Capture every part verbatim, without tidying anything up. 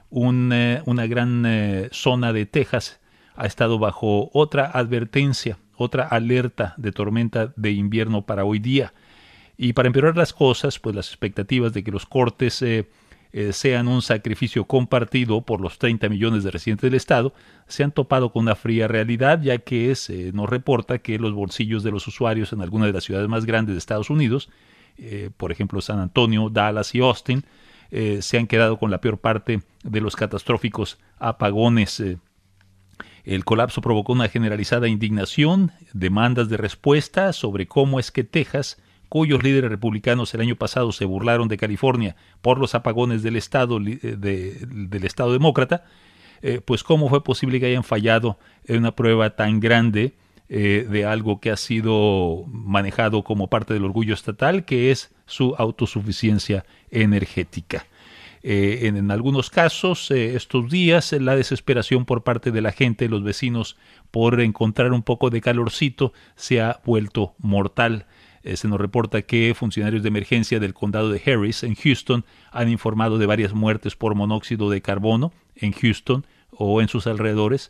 un, eh, una gran eh, zona de Texas ha estado bajo otra advertencia, otra alerta de tormenta de invierno para hoy día. Y para empeorar las cosas, pues las expectativas de que los cortes eh, eh, sean un sacrificio compartido por los treinta millones de residentes del estado, se han topado con una fría realidad, ya que se eh, nos reporta que los bolsillos de los usuarios en algunas de las ciudades más grandes de Estados Unidos, eh, por ejemplo San Antonio, Dallas y Austin, eh, se han quedado con la peor parte de los catastróficos apagones. Eh, el colapso provocó una generalizada indignación, demandas de respuesta sobre cómo es que Texas, cuyos líderes republicanos el año pasado se burlaron de California por los apagones del estado, de, del estado demócrata, eh, pues cómo fue posible que hayan fallado en una prueba tan grande eh, de algo que ha sido manejado como parte del orgullo estatal, que es su autosuficiencia energética. Eh, en, en algunos casos, eh, estos días, eh, la desesperación por parte de la gente, los vecinos, por encontrar un poco de calorcito, se ha vuelto mortal. Eh, se nos reporta que funcionarios de emergencia del condado de Harris, en Houston, han informado de varias muertes por monóxido de carbono en Houston o en sus alrededores,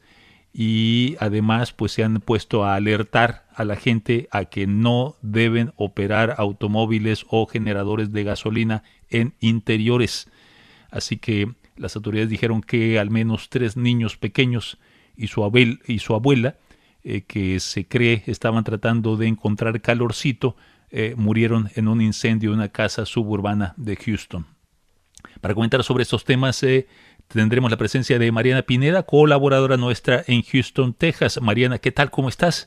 y además pues se han puesto a alertar a la gente a que no deben operar automóviles o generadores de gasolina en interiores. Así que las autoridades dijeron que al menos tres niños pequeños y su, abel, y su abuela, eh, que se cree estaban tratando de encontrar calorcito, eh, murieron en un incendio en una casa suburbana de Houston. Para comentar sobre estos temas eh, tendremos la presencia de Mariana Pineda, colaboradora nuestra en Houston, Texas. Mariana, ¿qué tal? ¿Cómo estás?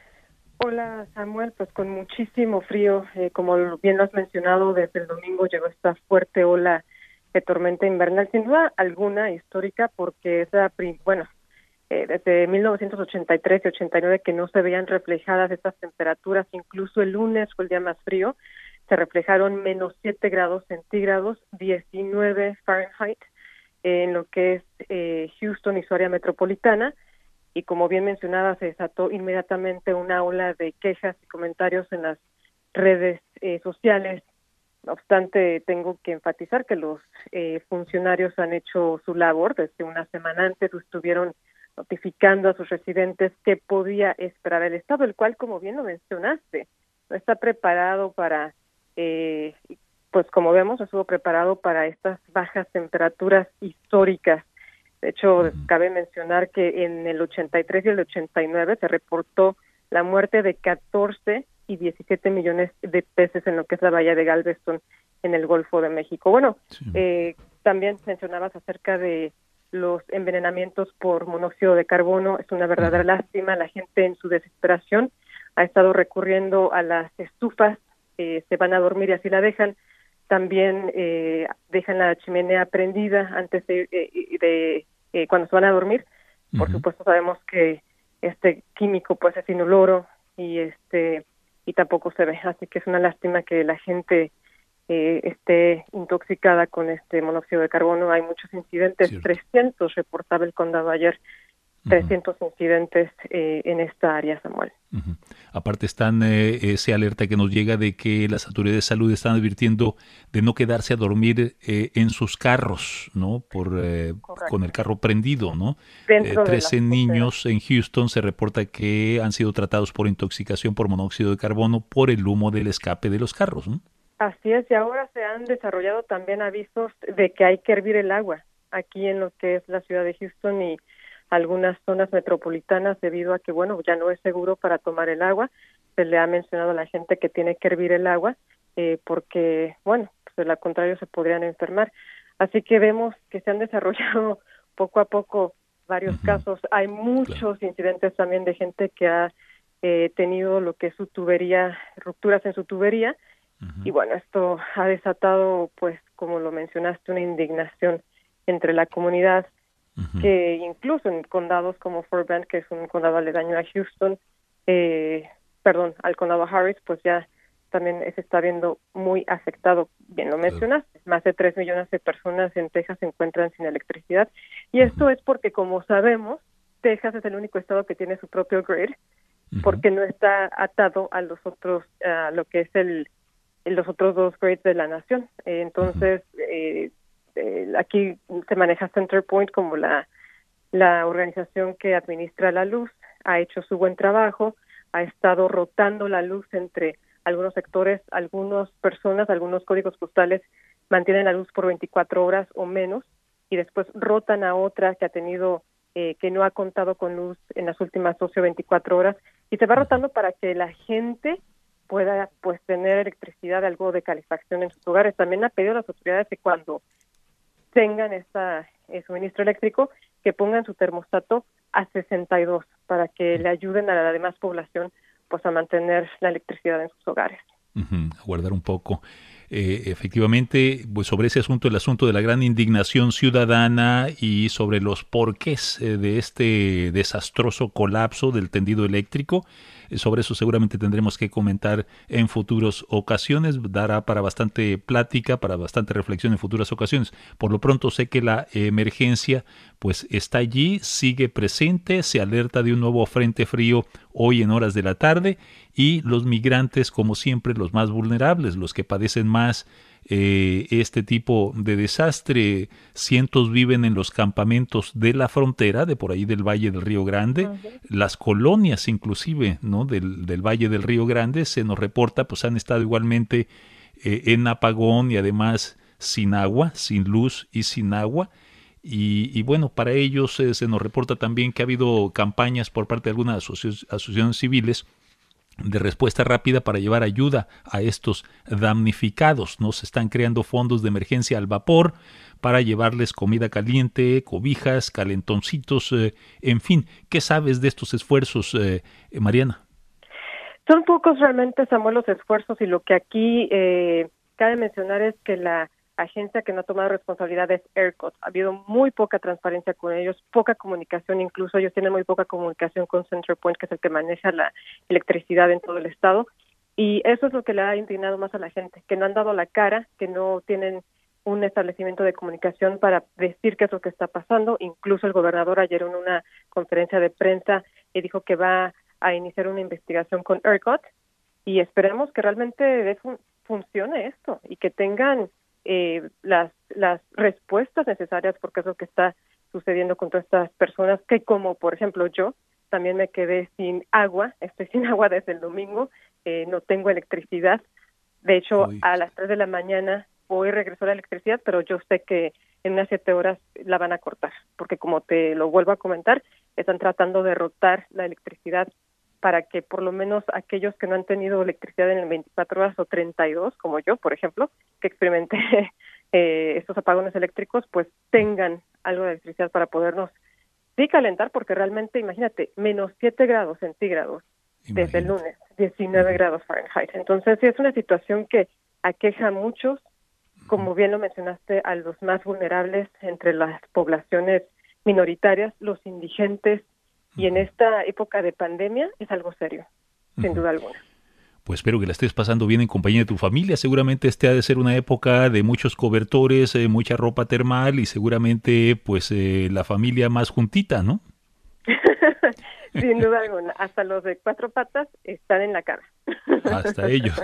Hola Samuel, pues con muchísimo frío, eh, como bien lo has mencionado, desde el domingo llegó esta fuerte ola de tormenta invernal, sin duda alguna histórica, porque es la, bueno, eh, desde mil novecientos ochenta y tres y ochenta y nueve que no se veían reflejadas estas temperaturas. Incluso el lunes fue el día más frío, se reflejaron menos siete grados centígrados, diecinueve Fahrenheit, eh, en lo que es eh, Houston y su área metropolitana. Y como bien mencionaba, se desató inmediatamente una ola de quejas y comentarios en las redes eh, sociales. No obstante, tengo que enfatizar que los eh, funcionarios han hecho su labor. Desde una semana antes estuvieron notificando a sus residentes qué podía esperar el estado, el cual, como bien lo mencionaste, no está preparado para, eh, pues como vemos, estuvo preparado para estas bajas temperaturas históricas. De hecho, uh-huh. cabe mencionar que en el ochenta y tres y el ochenta y nueve se reportó la muerte de catorce y diecisiete millones de peces en lo que es la bahía de Galveston, en el Golfo de México. Bueno, sí. eh, también mencionabas acerca de los envenenamientos por monóxido de carbono. Es una verdadera uh-huh. lástima. La gente en su desesperación ha estado recurriendo a las estufas, eh, se van a dormir y así la dejan. También eh, dejan la chimenea prendida antes de, de, de eh, cuando se van a dormir. Por uh-huh. supuesto sabemos que este químico pues es inoloro y este y tampoco se ve, así que es una lástima que la gente eh, esté intoxicada con este monóxido de carbono. Hay muchos incidentes, Cierto. trescientos reportaba el condado ayer, trescientos uh-huh. incidentes eh, en esta área, Samuel. Uh-huh. Aparte están eh, ese alerta que nos llega de que las autoridades de salud están advirtiendo de no quedarse a dormir eh, en sus carros, ¿no? Por eh, con el carro prendido, ¿no? Eh, trece niños en Houston se reporta que han sido tratados por intoxicación por monóxido de carbono por el humo del escape de los carros, ¿no? Así es, y ahora se han desarrollado también avisos de que hay que hervir el agua aquí en lo que es la ciudad de Houston y algunas zonas metropolitanas, debido a que, bueno, ya no es seguro para tomar el agua. Se le ha mencionado a la gente que tiene que hervir el agua eh, porque, bueno, pues de lo contrario se podrían enfermar. Así que vemos que se han desarrollado poco a poco varios uh-huh. casos. Hay muchos claro. incidentes también de gente que ha eh, tenido lo que es su tubería, rupturas en su tubería. Uh-huh. Y bueno, esto ha desatado, pues, como lo mencionaste, una indignación entre la comunidad, Uh-huh. que incluso en condados como Fort Bend, que es un condado aledaño a Houston, eh, perdón, al condado Harris, pues ya también se está viendo muy afectado. Bien lo mencionaste, claro. más de tres millones de personas en Texas se encuentran sin electricidad. Y uh-huh. esto es porque, como sabemos, Texas es el único estado que tiene su propio grid, uh-huh. porque no está atado a los otros, a lo que es el los otros dos grids de la nación. Eh, entonces, uh-huh. eh, eh, aquí se maneja CenterPoint como la, la organización que administra la luz, ha hecho su buen trabajo, ha estado rotando la luz entre algunos sectores, algunas personas, algunos códigos postales mantienen la luz por veinticuatro horas o menos y después rotan a otra que ha tenido, eh, que no ha contado con luz en las últimas doce o veinticuatro horas y se va rotando para que la gente pueda pues tener electricidad, algo de calefacción en sus hogares. También ha pedido a las autoridades que cuando tengan esta eh, suministro eléctrico, que pongan su termostato a sesenta y dos para que le ayuden a la demás población pues a mantener la electricidad en sus hogares. Uh-huh, aguardar un poco. Eh, efectivamente, pues sobre ese asunto, el asunto de la gran indignación ciudadana y sobre los porqués eh, de este desastroso colapso del tendido eléctrico, eh, sobre eso seguramente tendremos que comentar en futuras ocasiones, dará para bastante plática, para bastante reflexión en futuras ocasiones. Por lo pronto sé que la emergencia pues está allí, sigue presente, se alerta de un nuevo frente frío hoy en horas de la tarde y los migrantes, como siempre, los más vulnerables, los que padecen más eh, este tipo de desastre. Cientos viven en los campamentos de la frontera, de por ahí del Valle del Río Grande, uh-huh. Las colonias inclusive, ¿no? del, del Valle del Río Grande, se nos reporta, pues han estado igualmente eh, en apagón y además sin agua, sin luz y sin agua. Y, y bueno, para ellos eh, se nos reporta también que ha habido campañas por parte de algunas asoci- asociaciones civiles de respuesta rápida para llevar ayuda a estos damnificados, ¿no? Se están creando fondos de emergencia al vapor para llevarles comida caliente, cobijas, calentoncitos, eh, en fin. ¿Qué sabes de estos esfuerzos, eh, Mariana? Son pocos realmente, Samuel, los esfuerzos y lo que aquí eh, cabe mencionar es que la agencia que no ha tomado responsabilidad es ERCOT. Ha habido muy poca transparencia con ellos, poca comunicación, incluso ellos tienen muy poca comunicación con CenterPoint, que es el que maneja la electricidad en todo el estado, y eso es lo que le ha indignado más a la gente, que no han dado la cara, que no tienen un establecimiento de comunicación para decir qué es lo que está pasando. Incluso el gobernador ayer en una conferencia de prensa eh, dijo que va a iniciar una investigación con ERCOT y esperemos que realmente fun- funcione esto y que tengan Eh, las las respuestas necesarias, porque es lo que está sucediendo con todas estas personas que, como por ejemplo yo, también me quedé sin agua, estoy sin agua desde el domingo, eh, no tengo electricidad. De hecho, Uy. a las tres de la mañana hoy regresó la electricidad, pero yo sé que en unas siete horas la van a cortar, porque como te lo vuelvo a comentar, están tratando de rotar la electricidad para que por lo menos aquellos que no han tenido electricidad en veinticuatro horas o treinta y dos, como yo, por ejemplo, que experimenté eh, estos apagones eléctricos, pues tengan algo de electricidad para podernos sí calentar, porque realmente, imagínate, menos siete grados centígrados imagínate. Desde el lunes, diecinueve uh-huh. grados Fahrenheit. Entonces, sí, es una situación que aqueja a muchos, como bien lo mencionaste, a los más vulnerables entre las poblaciones minoritarias, los indigentes, y en esta época de pandemia es algo serio, sin uh-huh. duda alguna. Pues espero que la estés pasando bien en compañía de tu familia. Seguramente este ha de ser una época de muchos cobertores, eh, mucha ropa termal y seguramente pues eh, la familia más juntita, ¿no? Sin duda alguna. Hasta los de cuatro patas están en la cama. Hasta ellos.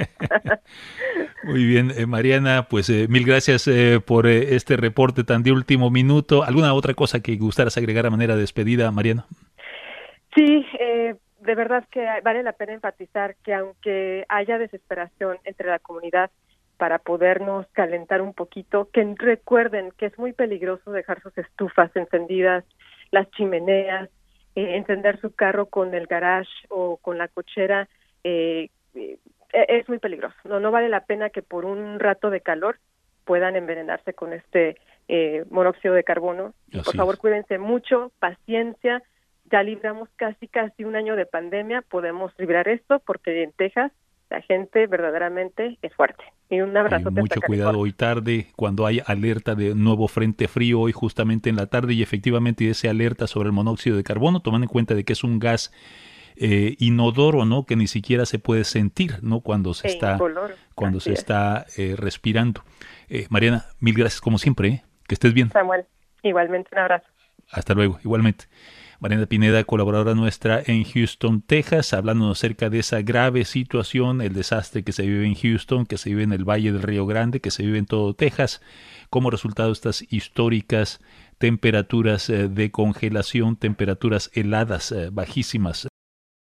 Muy bien, eh, Mariana, pues eh, mil gracias eh, por eh, este reporte tan de último minuto. ¿Alguna otra cosa que gustaras agregar a manera de despedida, Mariana? Sí, eh, de verdad que vale la pena enfatizar que aunque haya desesperación entre la comunidad para podernos calentar un poquito, que recuerden que es muy peligroso dejar sus estufas encendidas, las chimeneas, eh, encender su carro con el garage o con la cochera, eh, eh, es muy peligroso. No, no vale la pena que por un rato de calor puedan envenenarse con este eh, monóxido de carbono. Así por favor, es. Cuídense mucho, paciencia. Ya libramos casi casi un año de pandemia, podemos librar esto porque en Texas la gente verdaderamente es fuerte. Y un abrazo. Mucho cuidado hoy tarde, cuando hay alerta de nuevo frente frío hoy justamente en la tarde y efectivamente ese alerta sobre el monóxido de carbono, tomando en cuenta de que es un gas eh, inodoro, ¿no? Que ni siquiera se puede sentir, ¿no? Cuando se e está incoloro. cuando Así se es. está eh, respirando. Eh, Mariana, mil gracias como siempre, ¿eh? Que estés bien. Samuel, igualmente un abrazo. Hasta luego, igualmente. Mariana Pineda, colaboradora nuestra en Houston, Texas, hablándonos acerca de esa grave situación, el desastre que se vive en Houston, que se vive en el Valle del Río Grande, que se vive en todo Texas, como resultado de estas históricas temperaturas eh, de congelación, temperaturas heladas, eh, bajísimas